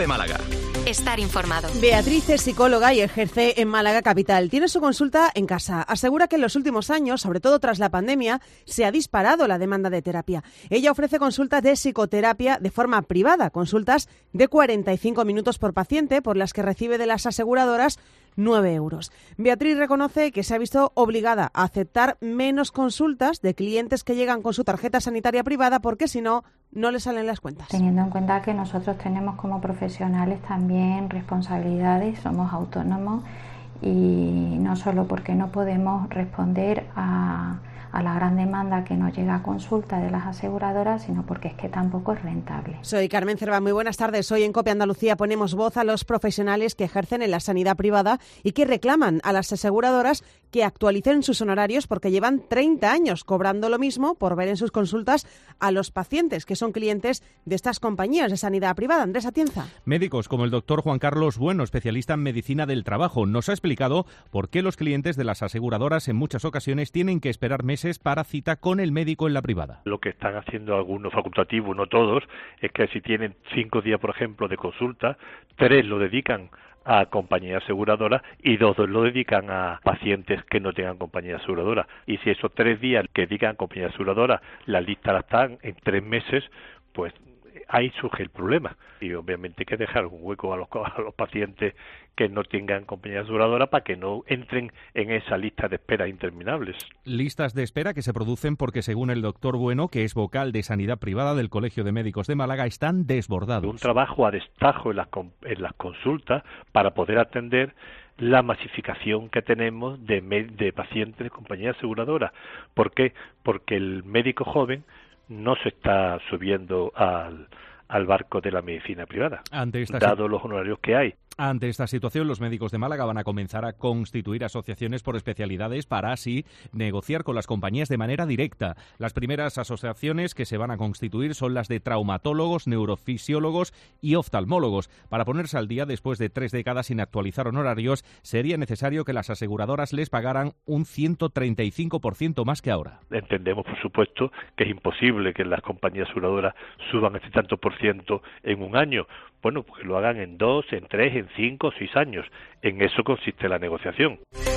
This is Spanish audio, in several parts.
COPE Málaga. Estar informado. Beatriz es psicóloga y ejerce en Málaga capital. Tiene su consulta en casa. Asegura que en los últimos años, sobre todo tras la pandemia, se ha disparado la demanda de terapia. Ella ofrece consultas de psicoterapia de forma privada, consultas de 45 minutos por paciente, por las que recibe de las aseguradoras 9 euros. Beatriz reconoce que se ha visto obligada a aceptar menos consultas de clientes que llegan con su tarjeta sanitaria privada porque si no, no le salen las cuentas. Teniendo en cuenta que nosotros tenemos como profesionales también responsabilidades, somos autónomos y no solo porque no podemos responder a la gran demanda que nos llega a consulta de las aseguradoras, sino porque es que tampoco es rentable. Soy Carmen Cerva, muy buenas tardes. Hoy en COPE Andalucía ponemos voz a los profesionales que ejercen en la sanidad privada y que reclaman a las aseguradoras que actualicen sus honorarios porque llevan 30 años cobrando lo mismo por ver en sus consultas a los pacientes que son clientes de estas compañías de sanidad privada. Andrés Atienza. Médicos como el doctor Juan Carlos Bueno, especialista en medicina del trabajo, nos ha explicado por qué los clientes de las aseguradoras en muchas ocasiones tienen que esperar meses para cita con el médico en la privada. Lo que están haciendo algunos facultativos, no todos, es que si tienen 5 días, por ejemplo, de consulta, 3 lo dedican a compañías aseguradoras y 2 lo dedican a pacientes que no tengan compañía aseguradora. Y si esos 3 días que dedican a compañía aseguradora, la lista la están en 3 meses, pues ahí surge el problema. Y obviamente hay que dejar un hueco a los pacientes que no tengan compañía aseguradora para que no entren en esa lista de espera interminables. Listas de espera que se producen porque, según el doctor Bueno, que es vocal de Sanidad Privada del Colegio de Médicos de Málaga, están desbordados. Un trabajo a destajo en las consultas para poder atender la masificación que tenemos de pacientes de compañía aseguradora. ¿Por qué? Porque el médico joven no se está subiendo al barco de la medicina privada, dado los honorarios que hay. Ante esta situación, los médicos de Málaga van a comenzar a constituir asociaciones por especialidades para así negociar con las compañías de manera directa. Las primeras asociaciones que se van a constituir son las de traumatólogos, neurofisiólogos y oftalmólogos. Para ponerse al día, después de 3 décadas sin actualizar honorarios, sería necesario que las aseguradoras les pagaran un 135% más que ahora. Entendemos, por supuesto, que es imposible que las compañías aseguradoras suban ese tanto por ciento en un año. Bueno, pues que lo hagan en 2, en 3, en 5 o 6 años. En eso consiste la negociación.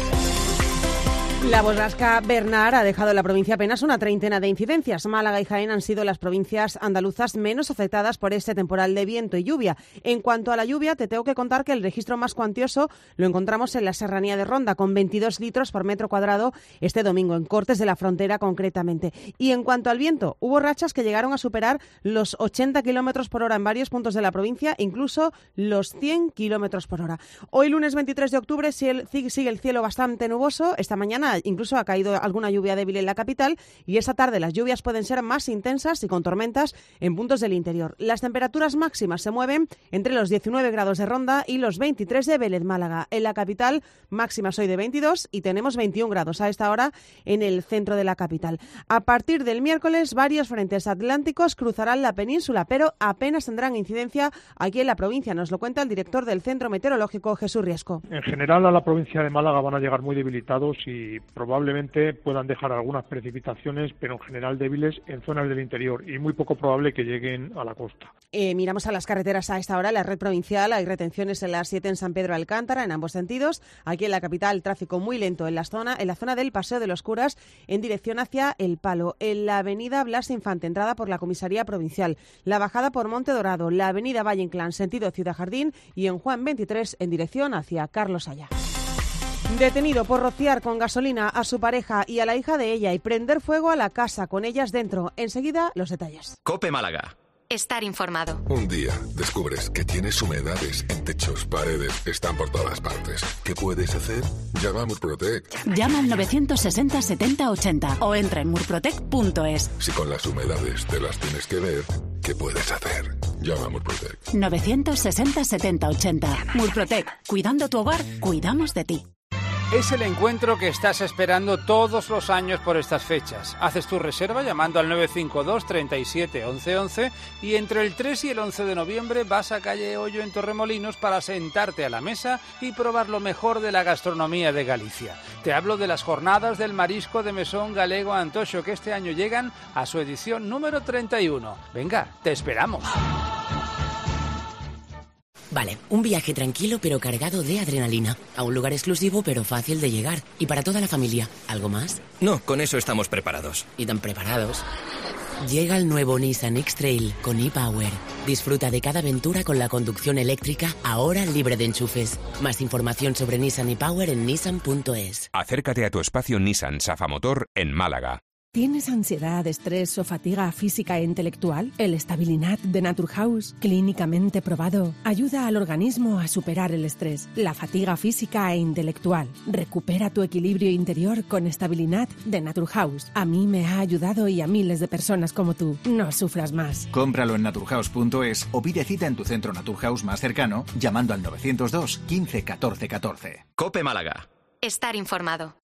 La borrasca Bernard ha dejado en la provincia apenas una treintena de incidencias. Málaga y Jaén han sido las provincias andaluzas menos afectadas por este temporal de viento y lluvia. En cuanto a la lluvia, te tengo que contar que el registro más cuantioso lo encontramos en la serranía de Ronda, con 22 litros por metro cuadrado este domingo, en Cortes de la Frontera concretamente. Y en cuanto al viento, hubo rachas que llegaron a superar los 80 kilómetros por hora en varios puntos de la provincia, incluso los 100 kilómetros por hora. Hoy, lunes 23 de octubre, sigue el cielo bastante nuboso. Esta mañana incluso ha caído alguna lluvia débil en la capital y esta tarde las lluvias pueden ser más intensas y con tormentas en puntos del interior. Las temperaturas máximas se mueven entre los 19 grados de Ronda y los 23 de Vélez, Málaga. En la capital, máximas hoy de 22 y tenemos 21 grados a esta hora en el centro de la capital. A partir del miércoles, varios frentes atlánticos cruzarán la península, pero apenas tendrán incidencia aquí en la provincia. Nos lo cuenta el director del Centro Meteorológico, Jesús Riesco. En general, a la provincia de Málaga van a llegar muy debilitados y probablemente puedan dejar algunas precipitaciones, pero en general débiles en zonas del interior y muy poco probable que lleguen a la costa. Miramos a las carreteras a esta hora, la red provincial, hay retenciones en las 7 en San Pedro Alcántara, en ambos sentidos. Aquí en la capital, tráfico muy lento en la zona del Paseo de los Curas, en dirección hacia El Palo. En la avenida Blas Infante, entrada por la comisaría provincial. La bajada por Monte Dorado, la avenida Valle Inclán, sentido Ciudad Jardín, y en Juan 23, en dirección hacia Carlos Haya. Detenido por rociar con gasolina a su pareja y a la hija de ella y prender fuego a la casa con ellas dentro. Enseguida, los detalles. COPE Málaga. Estar informado. Un día descubres que tienes humedades en techos, paredes, están por todas partes. ¿Qué puedes hacer? Llama a Murprotec. Llama al 960 70 80 o entra en murprotec.es. Si con las humedades te las tienes que ver, ¿qué puedes hacer? Llama a Murprotec. 960 70 80. Murprotec. Cuidando tu hogar, cuidamos de ti. Es el encuentro que estás esperando todos los años por estas fechas. Haces tu reserva llamando al 952 37 11 11 y entre el 3 y el 11 de noviembre vas a calle Hoyo en Torremolinos para sentarte a la mesa y probar lo mejor de la gastronomía de Galicia. Te hablo de las jornadas del marisco de Mesón Galego Antoxo, que este año llegan a su edición número 31. Venga, te esperamos. Vale, un viaje tranquilo pero cargado de adrenalina. A un lugar exclusivo pero fácil de llegar. Y para toda la familia. ¿Algo más? No, con eso estamos preparados. ¿Y tan preparados? Llega el nuevo Nissan X-Trail con ePower. Disfruta de cada aventura con la conducción eléctrica, ahora libre de enchufes. Más información sobre Nissan ePower en nissan.es. Acércate a tu espacio Nissan Safamotor en Málaga. ¿Tienes ansiedad, estrés o fatiga física e intelectual? El Estabilinat de Naturhaus, clínicamente probado, ayuda al organismo a superar el estrés, la fatiga física e intelectual. Recupera tu equilibrio interior con Estabilinat de Naturhaus. A mí me ha ayudado y a miles de personas como tú. No sufras más. Cómpralo en naturhaus.es o pide cita en tu centro Naturhaus más cercano llamando al 902 15 14 14. COPE Málaga. Estar informado.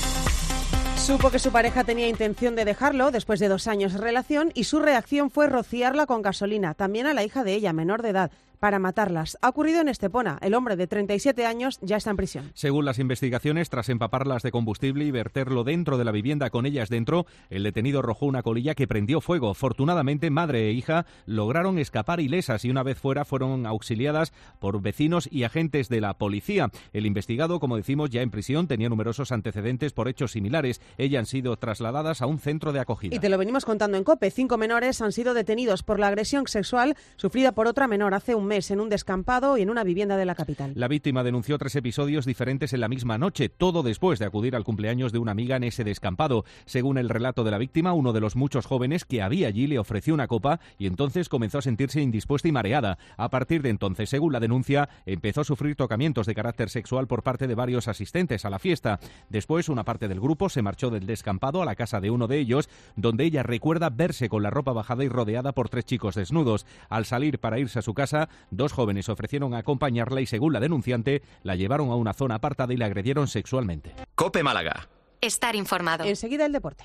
Supo que su pareja tenía intención de dejarlo después de 2 años de relación y su reacción fue rociarla con gasolina, también a la hija de ella, menor de edad, para matarlas. Ha ocurrido en Estepona. El hombre de 37 años ya está en prisión. Según las investigaciones, tras empaparlas de combustible y verterlo dentro de la vivienda con ellas dentro, el detenido arrojó una colilla que prendió fuego. Afortunadamente, madre e hija lograron escapar ilesas y una vez fuera fueron auxiliadas por vecinos y agentes de la policía. El investigado, como decimos, ya en prisión, tenía numerosos antecedentes por hechos similares. Ellas han sido trasladadas a un centro de acogida. Y te lo venimos contando en COPE. 5 menores han sido detenidos por la agresión sexual sufrida por otra menor hace un mes en un descampado y en una vivienda de la capital. La víctima denunció 3 episodios diferentes en la misma noche, todo después de acudir al cumpleaños de una amiga en ese descampado. Según el relato de la víctima, uno de los muchos jóvenes que había allí le ofreció una copa y entonces comenzó a sentirse indispuesta y mareada. A partir de entonces, según la denuncia, empezó a sufrir tocamientos de carácter sexual por parte de varios asistentes a la fiesta. Después, una parte del grupo se marchó del descampado a la casa de uno de ellos, donde ella recuerda verse con la ropa bajada y rodeada por 3 chicos desnudos. Al salir para irse a su casa, 2 jóvenes ofrecieron acompañarla y, según la denunciante, la llevaron a una zona apartada y la agredieron sexualmente. COPE Málaga. Estar informado. Enseguida el deporte.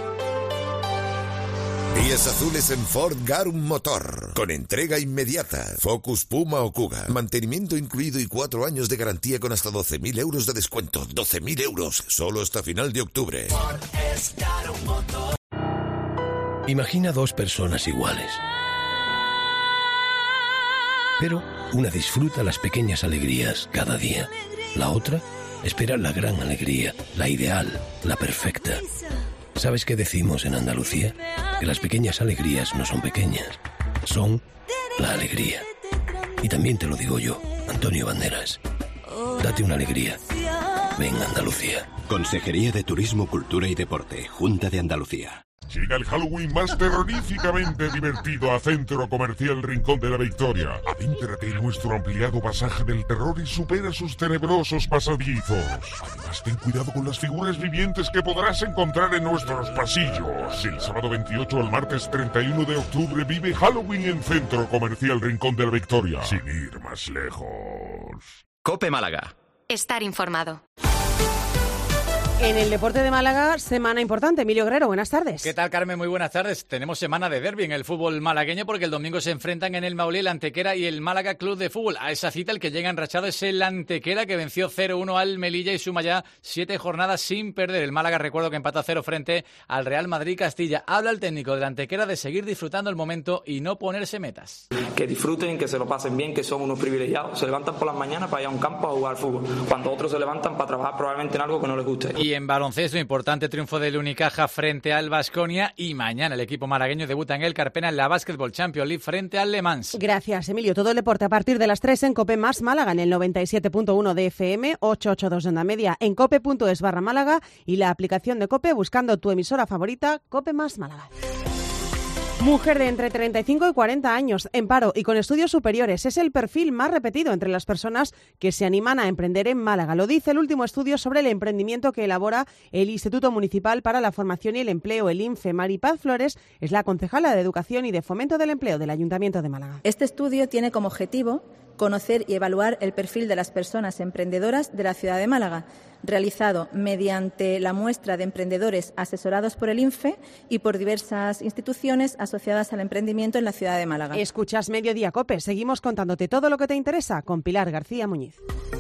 Días azules en Ford Garum Motor. Con entrega inmediata. Focus, Puma o Kuga. Mantenimiento incluido y 4 años de garantía con hasta 12.000 euros de descuento. 12.000 euros. Solo hasta final de octubre. Ford es Garum Motor. Imagina 2 personas iguales. Pero una disfruta las pequeñas alegrías cada día. La otra espera la gran alegría, la ideal, la perfecta. ¿Sabes qué decimos en Andalucía? Que las pequeñas alegrías no son pequeñas, son la alegría. Y también te lo digo yo, Antonio Banderas. Date una alegría. Ven Andalucía. Consejería de Turismo, Cultura y Deporte, Junta de Andalucía. Llega el Halloween más terroríficamente divertido a Centro Comercial Rincón de la Victoria. Adéntrate en nuestro ampliado pasaje del terror y supera sus tenebrosos pasadizos. Además, ten cuidado con las figuras vivientes que podrás encontrar en nuestros pasillos. Del sábado 28 al martes 31 de octubre vive Halloween en Centro Comercial Rincón de la Victoria. Sin ir más lejos. COPE Málaga. Estar informado. En el deporte de Málaga, semana importante. Emilio Guerrero, buenas tardes. ¿Qué tal, Carmen? Muy buenas tardes. Tenemos semana de derbi en el fútbol malagueño porque el domingo se enfrentan en el Maulí el Antequera y el Málaga Club de Fútbol. A esa cita el que llega enrachado es el Antequera, que venció 0-1 al Melilla y suma ya 7 jornadas sin perder. El Málaga, recuerdo que empata 0 frente al Real Madrid Castilla. Habla el técnico del Antequera de seguir disfrutando el momento y no ponerse metas. Que disfruten, que se lo pasen bien, que son unos privilegiados. Se levantan por las mañanas para ir a un campo a jugar fútbol, cuando otros se levantan para trabajar probablemente en algo que no les guste. Y en baloncesto, importante triunfo del Unicaja frente al Baskonia y mañana el equipo malagueño debuta en el Carpena en la Basketball Champions League frente al Le Mans. Gracias, Emilio. Todo el deporte a partir de las 3 en COPE más Málaga en el 97.1 de FM, 882 de onda media en cope.es/Málaga y la aplicación de COPE buscando tu emisora favorita, COPE más Málaga. Mujer de entre 35 y 40 años, en paro y con estudios superiores. Es el perfil más repetido entre las personas que se animan a emprender en Málaga. Lo dice el último estudio sobre el emprendimiento que elabora el Instituto Municipal para la Formación y el Empleo, el INFE. Maripaz Flores es la concejala de Educación y de Fomento del Empleo del Ayuntamiento de Málaga. Este estudio tiene como objetivo conocer y evaluar el perfil de las personas emprendedoras de la ciudad de Málaga, realizado mediante la muestra de emprendedores asesorados por el INFE y por diversas instituciones asociadas al emprendimiento en la ciudad de Málaga. Escuchas Mediodía COPE. Seguimos contándote todo lo que te interesa con Pilar García Muñiz.